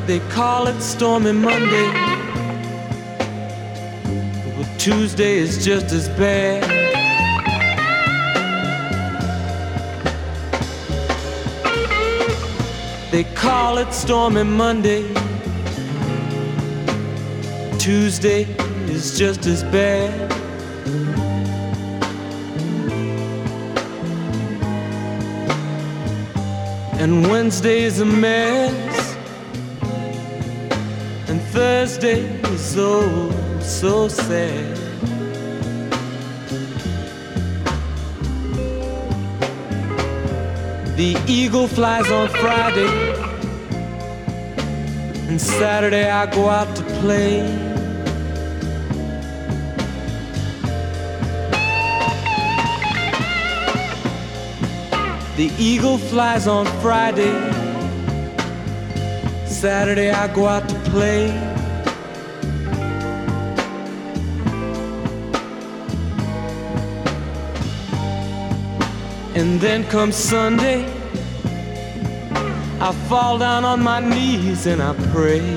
They call it Stormy Monday, but Tuesday is just as bad. They call it Stormy Monday, Tuesday is just as bad. And Wednesday's a mess, and Thursday is so sad. The eagle flies on Friday, and Saturday I go out to play. The eagle flies on Friday, Saturday I go out to play. And then comes Sunday, I fall down on my knees and I pray.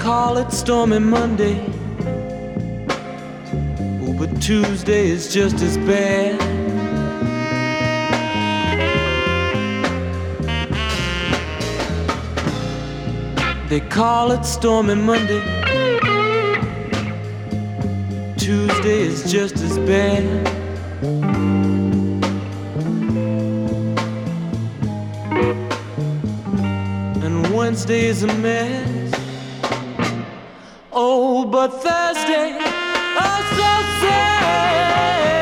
call it Stormy Monday. Oh, but Tuesday is just as bad. They call it Stormy Monday. Tuesday is just as bad. And Wednesday is a mess. Oh, but Thursday, oh so sad.